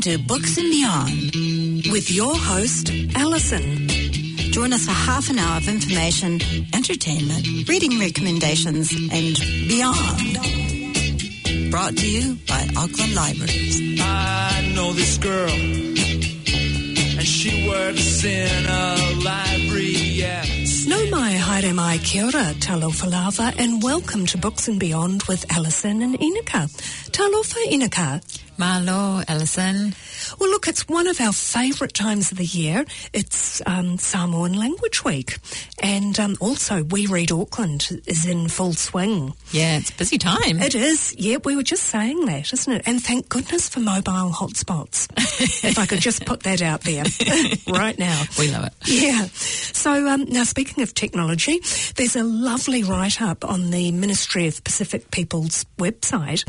to Books and Beyond with your host, Alison. Join us for half an hour of information, entertainment, reading recommendations, and beyond. Brought to you by Auckland Libraries. I know this girl, and she works in a library, yeah. No mai, haere mai, kia ora, talofa lava, and welcome to Books and Beyond with Alison and Inaka. Talofa, Inaka. Malo, Alison. Well, look, it's one of our favourite times of the year. It's Samoan Language Week. And also, We Read Auckland is in full swing. Yeah, it's a busy time. It is. Yeah, we were just saying that, isn't it? And thank goodness for mobile hotspots. If I could just put that out there right now. We love it. Yeah. So now, speaking of technology, there's a lovely write-up on the Ministry of Pacific Peoples website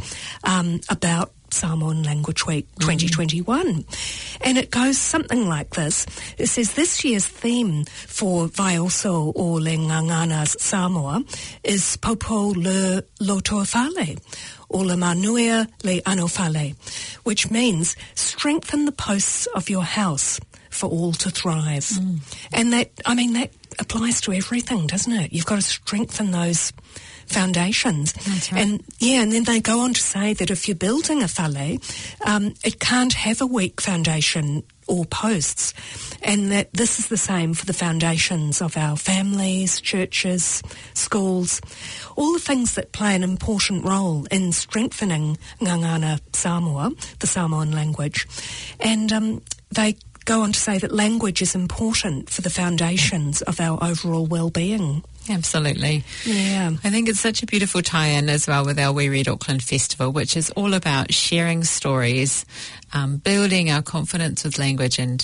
about Samoan Language Week 2021. And it goes something like this. It says, this year's theme for Vaioso o le Ngangana Samoa is Popo le Lotoafale, or le Manuia le Anofale, which means strengthen the posts of your house for all to thrive. And that applies to everything, doesn't it? You've got to strengthen those foundations. That's right. And then they go on to say that if you're building a whale, it can't have a weak foundation or posts, and that this is the same for the foundations of our families, churches, schools, all the things that play an important role in strengthening Ngangana Samoa, the Samoan language. And they go on to say that language is important for the foundations of our overall well-being. Absolutely. Yeah. I think it's such a beautiful tie-in as well with our We Read Auckland Festival, which is all about sharing stories, building our confidence with language and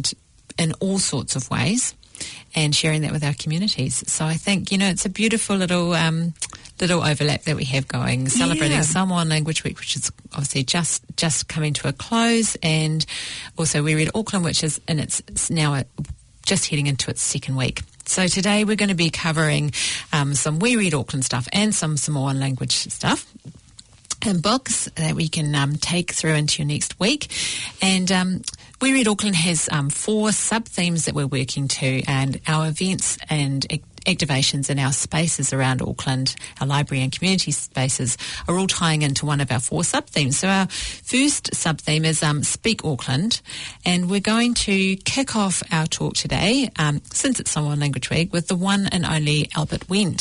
in all sorts of ways, and sharing that with our communities. So I think, it's a beautiful little overlap that we have going, celebrating Samoan Language Week, which is obviously just coming to a close, and also We Read Auckland, which is it's now just heading into its second week. So today we're going to be covering some We Read Auckland stuff and some Samoan language stuff and books that we can take through into your next week. And We Read Auckland has 4 sub-themes that we're working to, and our events and activations in our spaces around Auckland, our library and community spaces, are all tying into one of our 4 sub-themes. So our first sub-theme is Speak Auckland, and we're going to kick off our talk today, since it's Samoan Language Week, with the one and only Albert Wendt.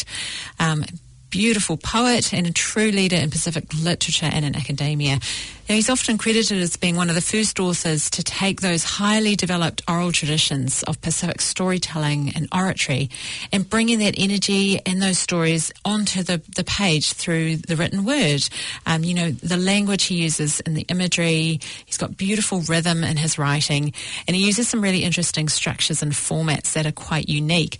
Beautiful poet and a true leader in Pacific literature and in academia. Now, he's often credited as being one of the first authors to take those highly developed oral traditions of Pacific storytelling and oratory and bringing that energy and those stories onto the page through the written word. The language he uses and the imagery, he's got beautiful rhythm in his writing, and he uses some really interesting structures and formats that are quite unique.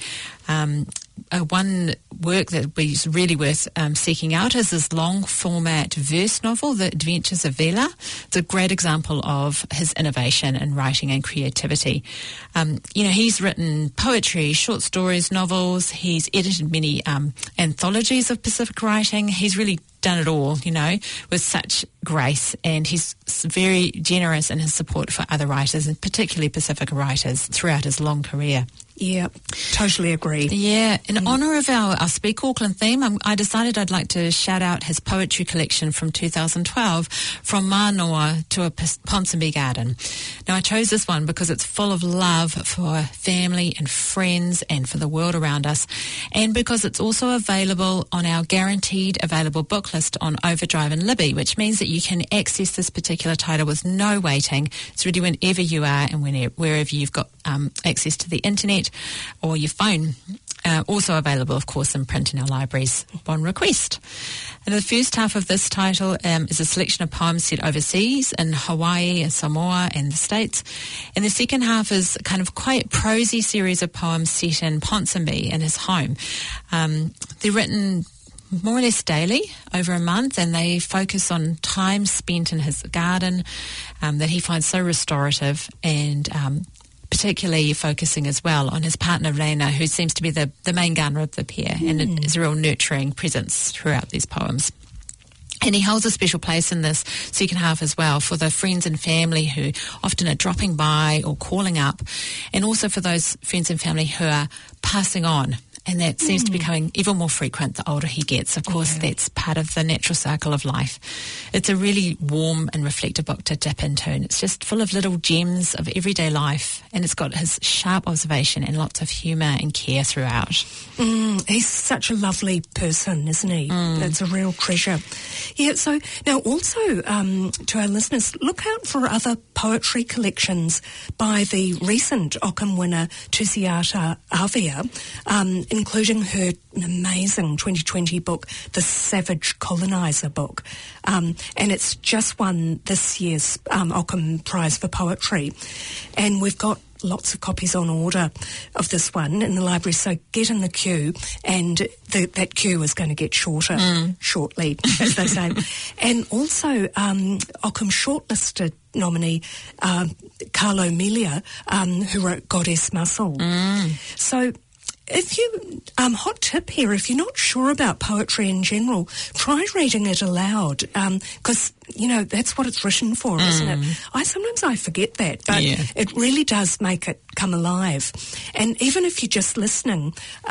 One work that is really worth seeking out is this long-format verse novel, The Adventures of Vela. It's a great example of his innovation in writing and creativity. He's written poetry, short stories, novels. He's edited many anthologies of Pacific writing. He's really done it all, with such grace, and he's very generous in his support for other writers, and particularly Pacific writers, throughout his long career. Yeah, totally agree. Yeah, in honour of our Speak Auckland theme, I decided I'd like to shout out his poetry collection from 2012, From Manoa to a Ponsonby Garden. Now, I chose this one because it's full of love for family and friends and for the world around us, and because it's also available on our guaranteed available book list on Overdrive and Libby, which means that you can access this particular title with no waiting. It's really whenever you are and wherever you've got access to the internet or your phone. Also available, of course, in print in our libraries upon request. And the first half of this title is a selection of poems set overseas in Hawaii and Samoa and the States. And the second half is kind of quite prosy series of poems set in Ponsonby, in his home. They're written more or less daily over a month, and they focus on time spent in his garden that he finds so restorative, and particularly focusing as well on his partner Reina, who seems to be the main gardener of the pair, and is a real nurturing presence throughout these poems. And he holds a special place in this second half as well for the friends and family who often are dropping by or calling up, and also for those friends and family who are passing on. And that seems to be becoming even more frequent the older he gets. Of course, that's part of the natural cycle of life. It's a really warm and reflective book to dip into, and it's just full of little gems of everyday life, and it's got his sharp observation and lots of humour and care throughout. He's such a lovely person, isn't he? That's a real treasure. Yeah, so now also to our listeners, look out for other poetry collections by the recent Ockham winner Tusiata Avia, including her amazing 2020 book, The Savage Coloniser book. And it's just won this year's Ockham Prize for Poetry. And we've got lots of copies on order of this one in the library, so get in the queue, and that queue is going to get shorter shortly, as they say. And also Ockham shortlisted nominee Carlo Melia, who wrote Goddess Muscle. So if you, hot tip here, if you're not sure about poetry in general, try reading it aloud, because, you know, that's what it's written for, isn't it? Sometimes I forget that, but it really does make it come alive. And even if you're just listening,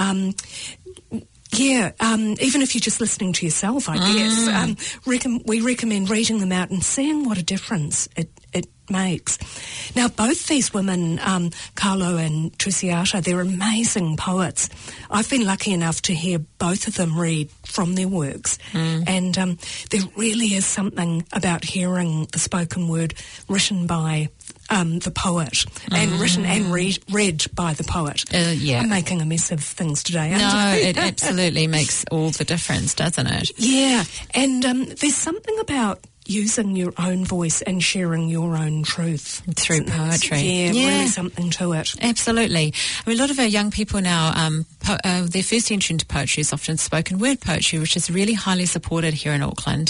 even if you're just listening to yourself, I guess, we recommend reading them out and seeing what a difference it makes. Now, both these women, Carlo and Tusiata, they're amazing poets. I've been lucky enough to hear both of them read from their works, and there really is something about hearing the spoken word written by the poet, and written and read by the poet. I'm making a mess of things today, aren't I? No, it absolutely makes all the difference, doesn't it? Yeah, and there's something about using your own voice and sharing your own truth through poetry. Yeah, really something to it. Absolutely. I mean, a lot of our young people now, their first entry into poetry is often spoken word poetry, which is really highly supported here in Auckland.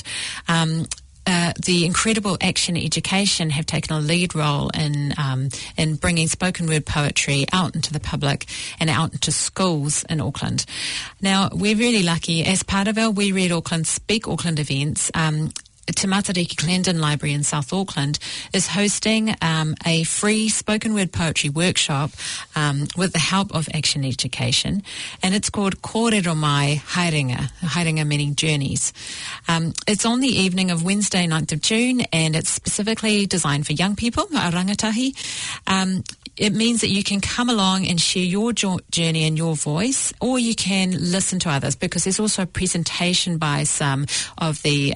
The incredible Action Education have taken a lead role in bringing spoken word poetry out into the public and out into schools in Auckland. Now, we're really lucky, as part of our We Read Auckland Speak Auckland events, Te Matariki Clarendon Library in South Auckland is hosting a free spoken word poetry workshop with the help of Action Education, and it's called Kōrero Mai Haerenga, Haerenga meaning journeys. It's on the evening of Wednesday, 9th of June, and it's specifically designed for young people, a rangatahi. It means that you can come along and share your journey in your voice, or you can listen to others, because there's also a presentation by some of the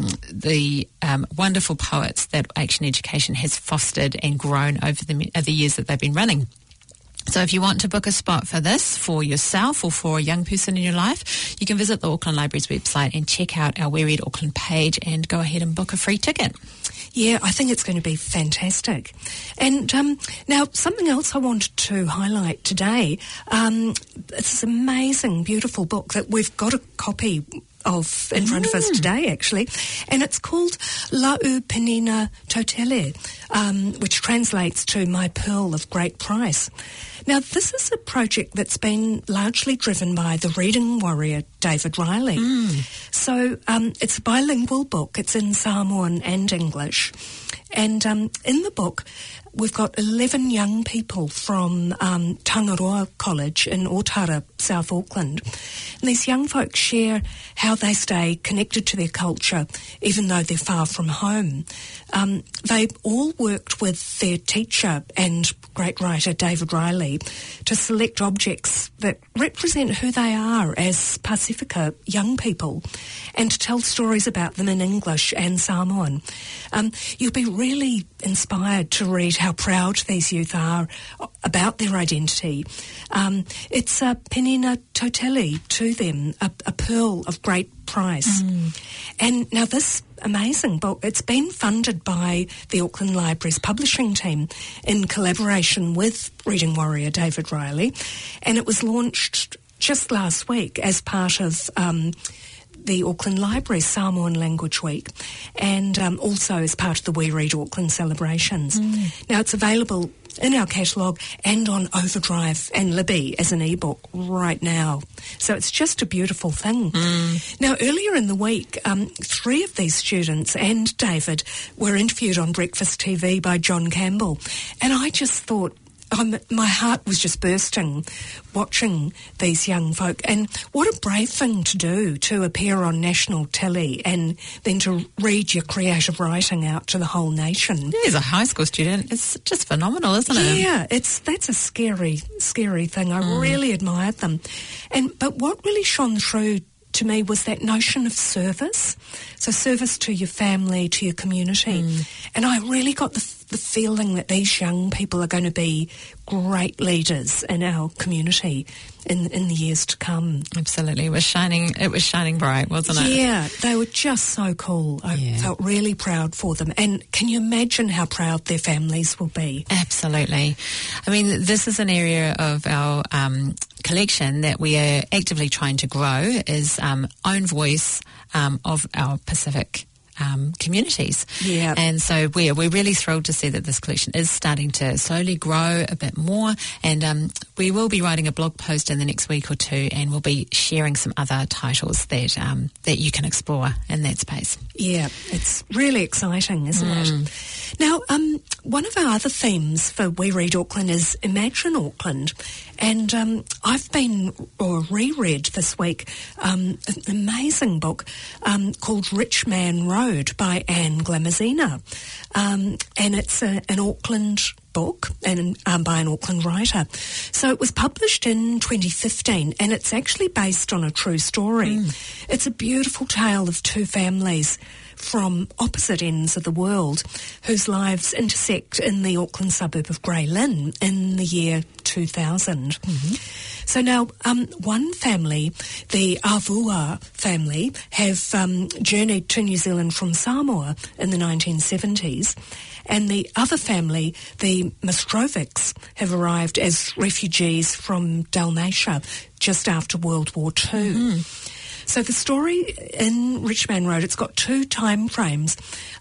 wonderful poets that Action Education has fostered and grown over the years that they've been running. So if you want to book a spot for this for yourself or for a young person in your life, you can visit the Auckland Library's website and check out our We Read Auckland page and go ahead and book a free ticket. Yeah, I think it's going to be fantastic. And now, something else I wanted to highlight today, it's this amazing, beautiful book that we've got a copy of in front of us today, actually, and it's called Lau Penina Totele, which translates to My Pearl of Great Price. Now, this is a project that's been largely driven by the reading warrior David Riley. So it's a bilingual book. It's in Samoan and English. And in the book, we've got 11 young people from Tangaroa College in Otara, South Auckland. And these young folks share how they stay connected to their culture, even though they're far from home. They all worked with their teacher and great writer David Riley to select objects that represent who they are as Pasifika young people, and to tell stories about them in English and Samoan. You'll be really inspired to read how proud these youth are about their identity. It's a penina totele to them, a pearl of great price. And now this amazing book, it's been funded by the Auckland Library's publishing team in collaboration with reading warrior David Riley, and it was launched just last week as part of the Auckland Library's Samoan Language Week, and also as part of the We Read Auckland celebrations. Now, it's available in our catalogue and on Overdrive and Libby as an ebook right now. So it's just a beautiful thing. Now, earlier in the week, 3 of these students and David were interviewed on Breakfast TV by John Campbell, and I just thought, my heart was just bursting watching these young folk. And what a brave thing to do, to appear on national telly and then to read your creative writing out to the whole nation. As a high school student, it's just phenomenal, isn't it? Yeah, that's a scary thing. I really admired them. But what really shone through to me was that notion of service. So service to your family, to your community. And I really got the feeling that these young people are going to be great leaders in our community in the years to come. Absolutely. It was shining bright, wasn't it? Yeah, they were just so cool. I felt really proud for them. And can you imagine how proud their families will be? Absolutely. I mean, this is an area of our collection that we are actively trying to grow, is own voice of our Pacific communities. Yeah. And so we're really thrilled to see that this collection is starting to slowly grow a bit more, and we will be writing a blog post in the next week or two, and we'll be sharing some other titles that you can explore in that space. Yeah, it's really exciting, isn't it? Now, one of our other themes for We Read Auckland is Imagine Auckland, and I've reread this week an amazing book called Rich Man Road by Anne Glamazina, and it's an Auckland book and by an Auckland writer. So it was published in 2015, and it's actually based on a true story. It's a beautiful tale of 2 families from opposite ends of the world whose lives intersect in the Auckland suburb of Grey Lynn in the year 2000. So now, one family, the Avua family, have journeyed to New Zealand from Samoa in the 1970s, and the other family, the Mastrovics, have arrived as refugees from Dalmatia just after World War II. So the story in Rich Man Road, it's got 2 time frames.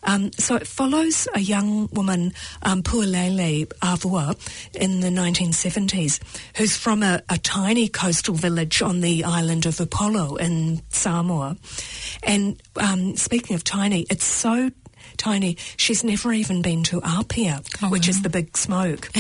So it follows a young woman, Pualele Avua, in the 1970s, who's from a tiny coastal village on the island of Upolu in Samoa. And speaking of tiny, it's so tiny, she's never even been to Apia, which is the big smoke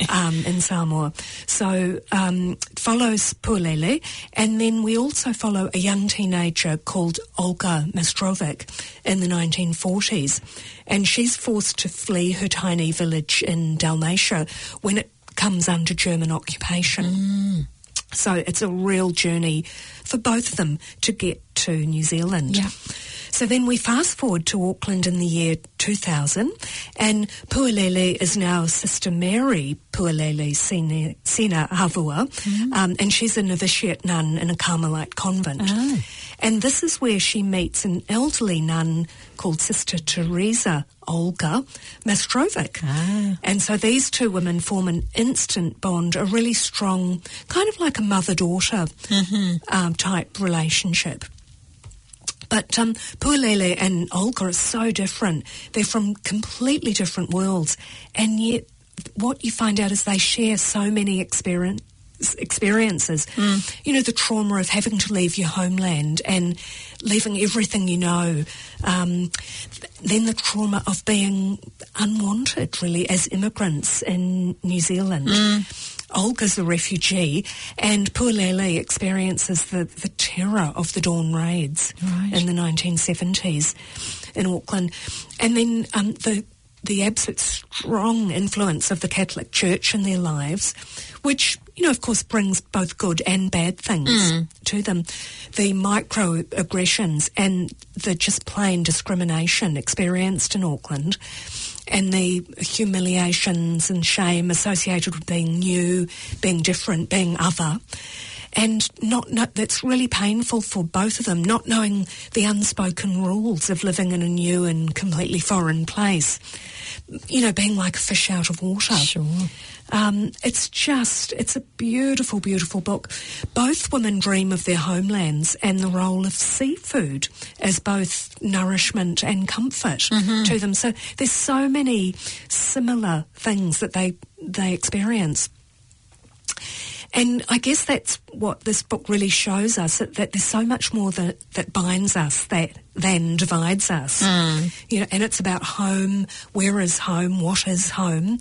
in Samoa. So it follows Pualele, and then we also follow a young teenager called Olga Mastrovic in the 1940s, and she's forced to flee her tiny village in Dalmatia when it comes under German occupation. So it's a real journey for both of them to get to New Zealand. Yeah. So then we fast forward to Auckland in the year 2000, and Pualele is now Sister Mary Pualele Sina Havua, and she's a novitiate nun in a Carmelite convent. And this is where she meets an elderly nun called Sister Teresa Olga Mastrovic. And so these 2 women form an instant bond, a really strong, kind of like a mother-daughter type relationship. But Pualele and Olga are so different. They're from completely different worlds. And yet what you find out is they share so many experiences. You know, the trauma of having to leave your homeland and leaving everything you know. Then the trauma of being unwanted, really, as immigrants in New Zealand. Olga's a refugee, and Pualele experiences the terror of the Dawn raids in the 1970s in Auckland. And then the absolute strong influence of the Catholic Church in their lives, which, you know, of course brings both good and bad things to them. The microaggressions and the just plain discrimination experienced in Auckland, and the humiliations and shame associated with being new, being different, being other. And that's really painful for both of them, not knowing the unspoken rules of living in a new and completely foreign place. being like a fish out of water. Sure. It's a beautiful, beautiful book. Both women dream of their homelands and the role of seafood as both nourishment and comfort to them. So there's so many similar things that they experience. And I guess that's what this book really shows us, that there's so much more that binds us than divides us. And it's about home, where is home, what is home,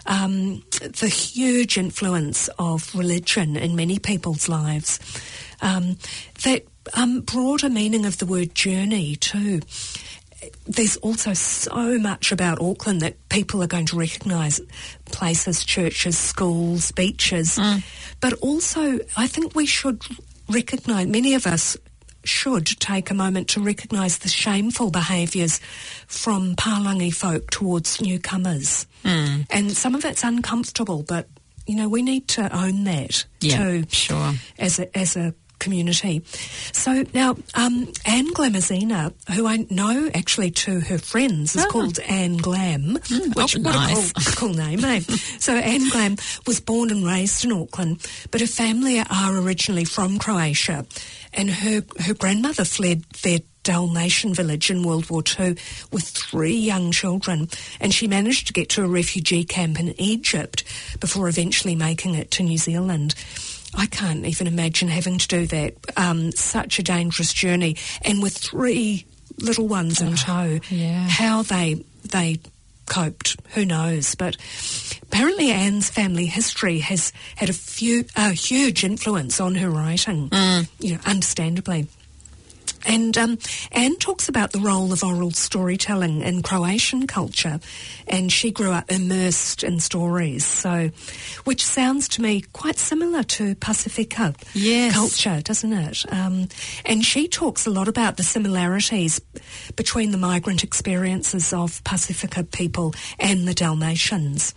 the huge influence of religion in many people's lives, that broader meaning of the word journey too. There's also so much about Auckland that people are going to recognise, places, churches, schools, beaches. But also, I think we should recognise, many of us should take a moment to recognise the shameful behaviours from Palangi folk towards newcomers. And some of it's uncomfortable, but, we need to own that too. Sure. As a community. So now, Anne Glamazina, who I know actually to her friends, is called Anne Glam, which what nice. a cool name, eh? So Anne Glam was born and raised in Auckland, but her family are originally from Croatia, and her grandmother fled their Dalmatian village in World War II with 3 young children, and she managed to get to a refugee camp in Egypt before eventually making it to New Zealand. I can't even imagine having to do that, such a dangerous journey, and with 3 little ones in tow. Yeah. How they coped, who knows? But apparently Anne's family history has had a huge influence on her writing, understandably. And Anne talks about the role of oral storytelling in Croatian culture, and she grew up immersed in stories, which sounds to me quite similar to Pacifica culture, doesn't it? And she talks a lot about the similarities between the migrant experiences of Pacifica people and the Dalmatians.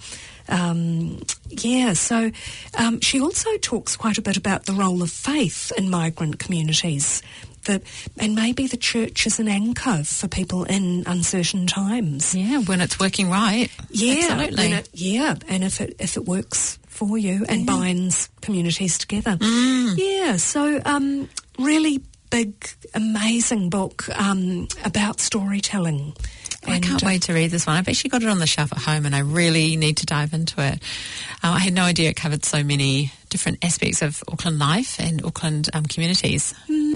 She also talks quite a bit about the role of faith in migrant communities, and maybe the church is an anchor for people in uncertain times. Yeah, when it's working right. Yeah, absolutely. And if it works for you and binds communities together. Yeah, so really big, amazing book about storytelling. I can't wait to read this one. I've actually got it on the shelf at home and I really need to dive into it. I had no idea it covered so many different aspects of Auckland life and Auckland communities.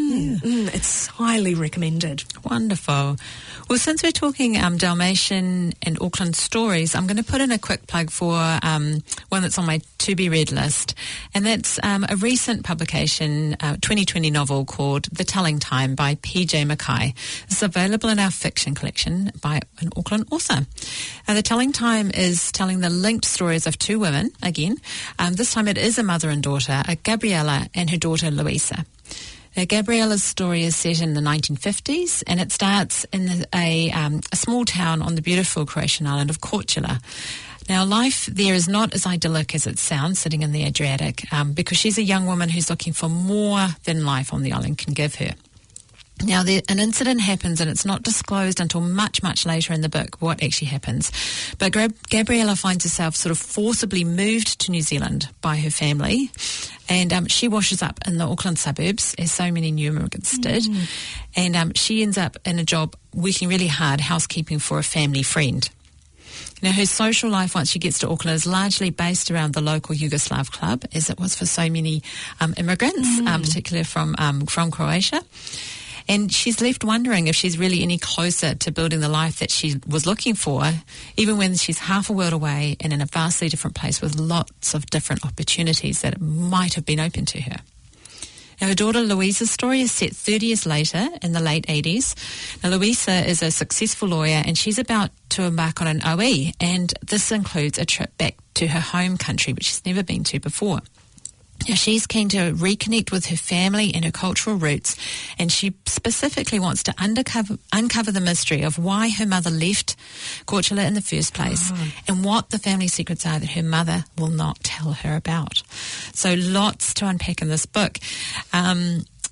It's highly recommended. Wonderful. Well, since we're talking Dalmatian and Auckland stories, I'm going to put in a quick plug for one that's on my to-be-read list, and that's a recent publication, 2020 novel called The Telling Time by P.J. Mackay. It's available in our fiction collection by an Auckland author. The Telling Time is telling the linked stories of 2 women, again. This time it is a mother and daughter, Gabriella and her daughter Luisa. Gabriella's story is set in the 1950s, and it starts in a small town on the beautiful Croatian island of Korčula. Now, life there is not as idyllic as it sounds sitting in the Adriatic, because she's a young woman who's looking for more than life on the island can give her. Now, an incident happens, and it's not disclosed until much, much later in the book what actually happens. But Gabriella finds herself sort of forcibly moved to New Zealand by her family, and she washes up in the Auckland suburbs, as so many new immigrants did, and she ends up in a job working really hard, housekeeping for a family friend. Now, her social life once she gets to Auckland is largely based around the local Yugoslav club, as it was for so many immigrants, particularly from Croatia. And she's left wondering if she's really any closer to building the life that she was looking for, even when she's half a world away and in a vastly different place with lots of different opportunities that might have been open to her. Now, her daughter Luisa's story is set 30 years later in the late 80s. Now, Luisa is a successful lawyer and she's about to embark on an OE, and this includes a trip back to her home country, which she's never been to before. Now, she's keen to reconnect with her family and her cultural roots, and she specifically wants to uncover the mystery of why her mother left Korčula in the first place and what the family secrets are that her mother will not tell her about. So lots to unpack in this book.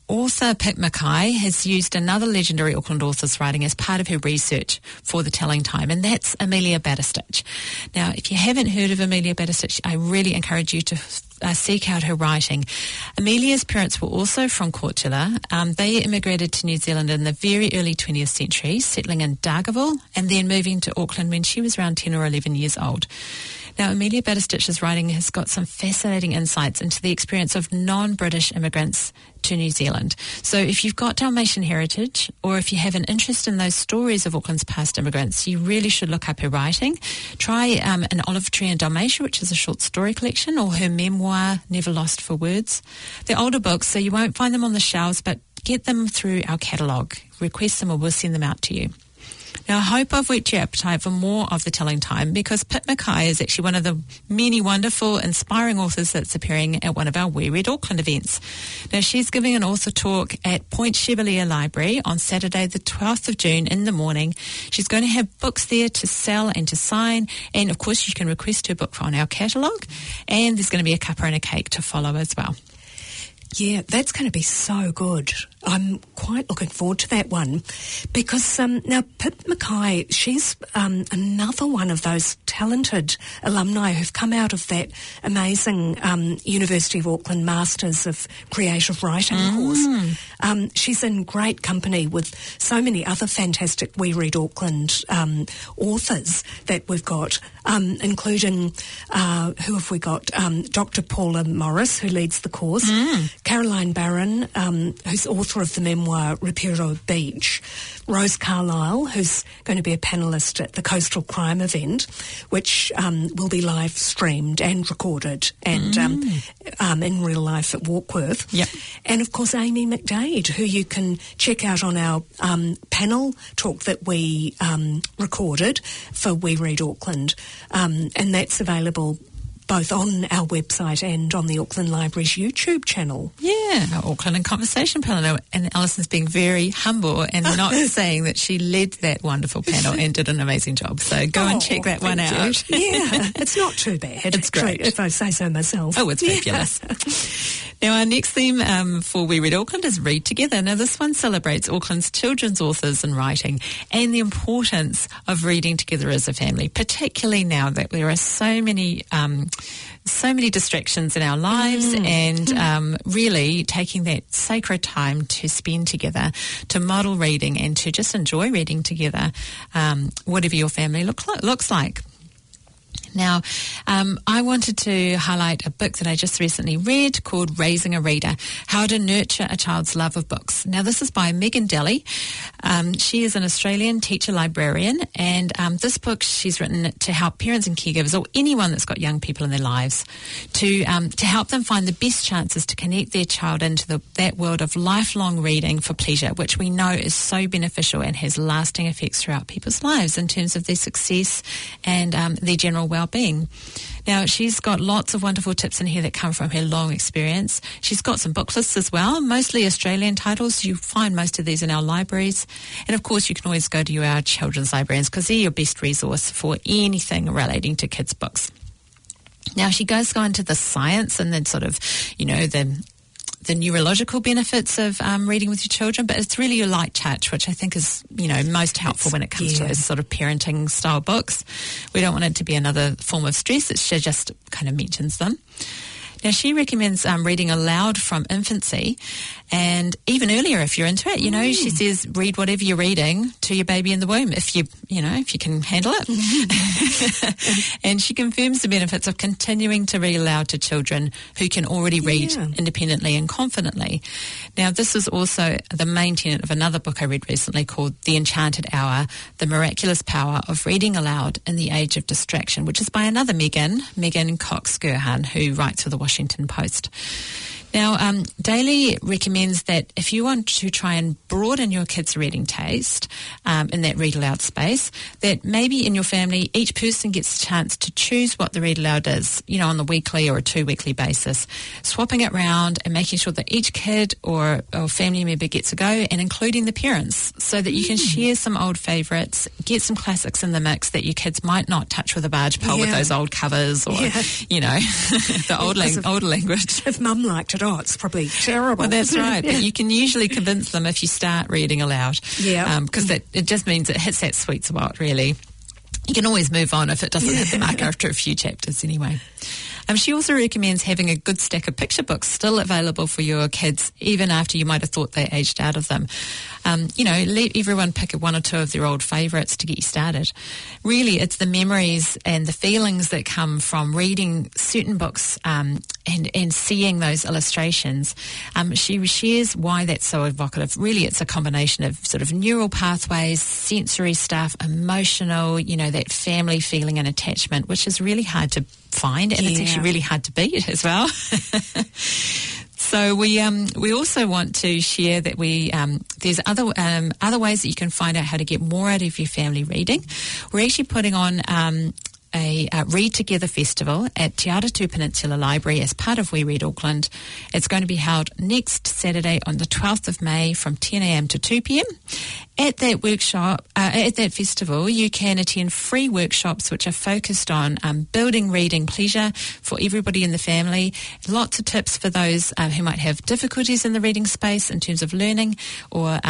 author Pip Mackay has used another legendary Auckland author's writing as part of her research for the Telling Time, and that's Amelia Batistich. Now, if you haven't heard of Amelia Batistich, I really encourage you to seek out her writing. Amelia's parents were also from Kortula. They immigrated to New Zealand in the very early 20th century, settling in Dargaville and then moving to Auckland when she was around 10 or 11 years old. Now, Amelia Batistich's writing has got some fascinating insights into the experience of non-British immigrants to New Zealand. So if you've got Dalmatian heritage, or if you have an interest in those stories of Auckland's past immigrants, you really should look up her writing. Try An Olive Tree in Dalmatia, which is a short story collection, or her memoir, Never Lost for Words. They're older books, so you won't find them on the shelves, but get them through our catalogue. Request them or we'll send them out to you. Now, I hope I've whet your appetite for more of the Telling Time, because Pip Mackay is actually one of the many wonderful, inspiring authors that's appearing at one of our We Read Auckland events. Now, she's giving an author talk at Point Chevalier Library on Saturday the 12th of June in the morning. She's going to have books there to sell and to sign, and of course you can request her book on our catalogue, and there's going to be a cuppa and a cake to follow as well. Yeah, that's going to be so good. I'm quite looking forward to that one, because now Pip Mackay, she's another one of those talented alumni who've come out of that amazing University of Auckland Masters of Creative Writing course. She's in great company with so many other fantastic We Read Auckland authors that we've got, including, who have we got? Dr. Paula Morris, who leads the course, Caroline Barron, who's author of the memoir Repiro Beach, Rose Carlyle, who's going to be a panellist at the Coastal Crime event, which will be live streamed and recorded and in real life at Warkworth. Yep. And of course Amy McDade, who you can check out on our panel talk that we recorded for We Read Auckland, and that's available both on our website and on the Auckland Library's YouTube channel. Yeah, our Auckland in Conversation panel. And Alison's being very humble and not saying that she led that wonderful panel and did an amazing job. So go and check that one out. Yeah, it's not too bad. It's great. If I say so myself. Oh, it's fabulous. Now, our next theme for We Read Auckland is Read Together. Now, this one celebrates Auckland's children's authors and writing and the importance of reading together as a family, particularly now that there are so many distractions in our lives, and really taking that sacred time to spend together, to model reading and to just enjoy reading together, whatever your family looks like. Now, I wanted to highlight a book that I just recently read called Raising a Reader, How to Nurture a Child's Love of Books. Now, this is by Megan Daly. She is an Australian teacher librarian, and this book she's written to help parents and caregivers, or anyone that's got young people in their lives, to help them find the best chances to connect their child into that world of lifelong reading for pleasure, which we know is so beneficial and has lasting effects throughout people's lives in terms of their success and their general well-being. Now, she's got lots of wonderful tips in here that come from her long experience. She's got some book lists as well, mostly Australian titles. You find most of these in our libraries. And, of course, you can always go to our children's librarians because they're your best resource for anything relating to kids' books. Now, she does go into the science and then sort of, the neurological benefits of reading with your children, but it's really a light touch, which I think is, most helpful when it comes to those sort of parenting style books. We don't want it to be another form of stress. She just kind of mentions them. Now, she recommends reading aloud from infancy, and even earlier if you're into it. She says read whatever you're reading to your baby in the womb if you can handle it. And she confirms the benefits of continuing to read aloud to children who can already read independently and confidently. Now, this is also the main tenet of another book I read recently called The Enchanted Hour, The Miraculous Power of Reading Aloud in the Age of Distraction, which is by another Megan Cox-Gurhan, who writes for the Washington Post. Now, Daly recommends that if you want to try and broaden your kids' reading taste in that read aloud space, that maybe in your family each person gets a chance to choose what the read aloud is, on the weekly or a 2-weekly basis, swapping it around and making sure that each kid or family member gets a go, and including the parents, so that you can share some old favourites, get some classics in the mix that your kids might not touch with a barge pole with those old covers or, the old language. If Mum liked it, but it's probably terrible. Well, that's right. But you can usually convince them if you start reading aloud. Yeah. Because it just means it hits that sweet spot, really. You can always move on if it doesn't hit the mark after a few chapters anyway. She also recommends having a good stack of picture books still available for your kids, even after you might have thought they aged out of them. Let everyone pick one or two of their old favourites to get you started. Really, it's the memories and the feelings that come from reading certain books and seeing those illustrations. She shares why that's so evocative. Really, it's a combination of sort of neural pathways, sensory stuff, emotional, that family feeling and attachment, which is really hard to find, and it's actually really hard to beat as well. So we also want to share that there's other ways that you can find out how to get more out of your family reading. We're actually putting on a Read Together Festival at Te Aratū Peninsula Library as part of We Read Auckland. It's going to be held next Saturday on the 12th of May from 10 a.m. to 2 p.m. At that workshop, at that festival, you can attend free workshops which are focused on building reading pleasure for everybody in the family. Lots of tips for those who might have difficulties in the reading space in terms of learning or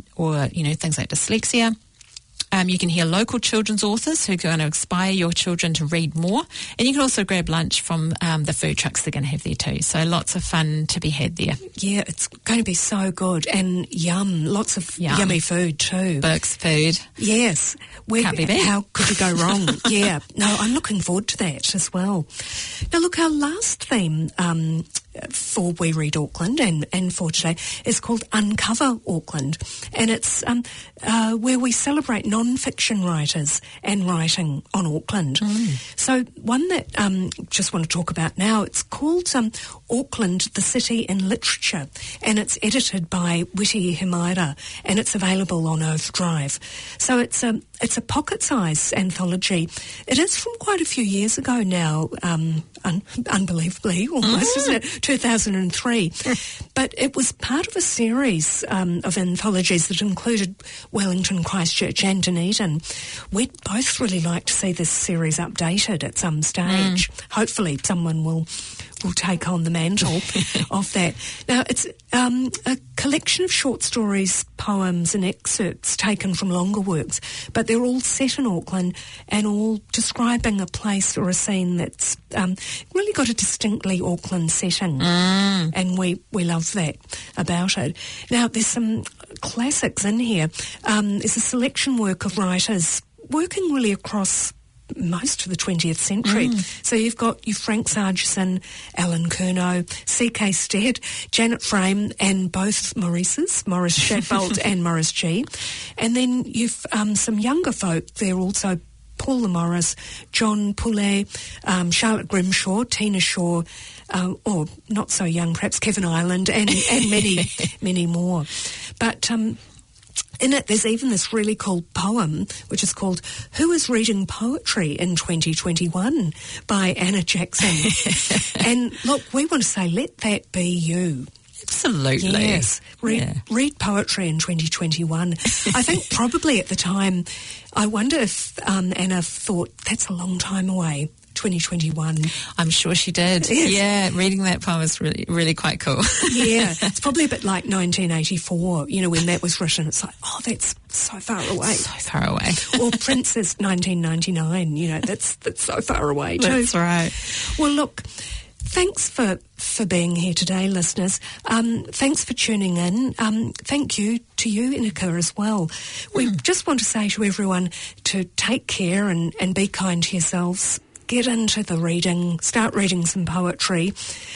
things like dyslexia. You can hear local children's authors who are going to inspire your children to read more. And you can also grab lunch from the food trucks they're going to have there too. So lots of fun to be had there. Yeah, it's going to be so good. And lots of yummy food too. Books, food. Yes. Can't be bad. How could you go wrong? Yeah. No, I'm looking forward to that as well. Now look, our last theme for We Read Auckland and for today is called Uncover Auckland, and it's where we celebrate non-fiction writers and writing on Auckland. So one that just want to talk about now, it's called Auckland, the City in Literature, and it's edited by Witi Himaira, and it's available on Overdrive. So it's a pocket-size anthology. It is from quite a few years ago now, unbelievably, almost, isn't it? 2003. But it was part of a series of anthologies that included Wellington, Christchurch and Dunedin. We'd both really like to see this series updated at some stage. Hopefully someone will take on the mantle of that. Now, it's a collection of short stories, poems and excerpts taken from longer works, but they're all set in Auckland and all describing a place or a scene that's really got a distinctly Auckland setting. And we love that about it. Now, there's some classics in here. There's a selection work of writers working really across most of the 20th century. So you've got Frank Sargeson, Alan Curnow, C.K. Stead, Janet Frame, and both Maurices, Maurice Shadbolt and Maurice G. And then you've some younger folk there also, Paula Morris, John Poulet, Charlotte Grimshaw, Tina Shaw, or not so young perhaps, Kevin Ireland, and many, many more. But in it, there's even this really cool poem, which is called Who is Reading Poetry in 2021 by Anna Jackson. And look, we want to say, let that be you. Absolutely. Yes. Read poetry in 2021. I think probably at the time, I wonder if Anna thought, that's a long time away. 2021. I'm sure she did. Yes. Yeah, reading that poem was really, really quite cool. Yeah, it's probably a bit like 1984, when that was written. It's like, oh, that's so far away. So far away. Or Prince's 1999, that's so far away too. That's right. Well, look, thanks for being here today, listeners. Thanks for tuning in. Thank you to you, Inika, as well. We just want to say to everyone to take care and be kind to yourselves. Get into the reading, start reading some poetry,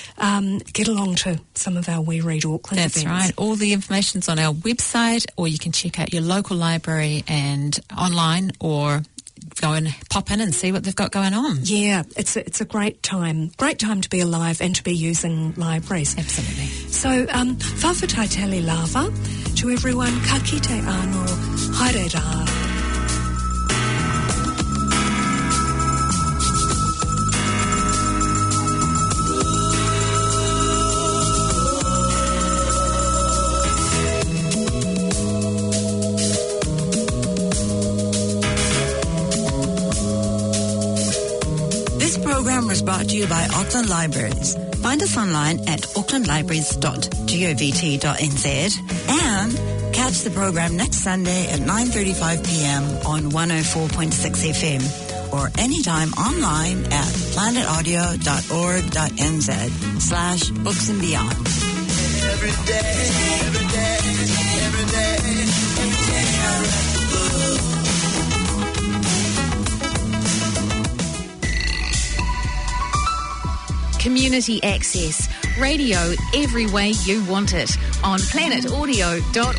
get along to some of our We Read Auckland events. That's right. All the information's on our website, or you can check out your local library and online, or go and pop in and see what they've got going on. Yeah, it's a great time to be alive and to be using libraries. Absolutely. So, whawhatai tele lava to everyone, ka kite anō, haere rā. This program was brought to you by Auckland Libraries. Find us online at aucklandlibraries.govt.nz and catch the program next Sunday at 9:35 p.m. on 104.6 FM or anytime online at planetaudio.org.nz/books and beyond. Every day, every day, every day, every day I write the book. Community access. Radio every way you want it on planetaudio.org.nz.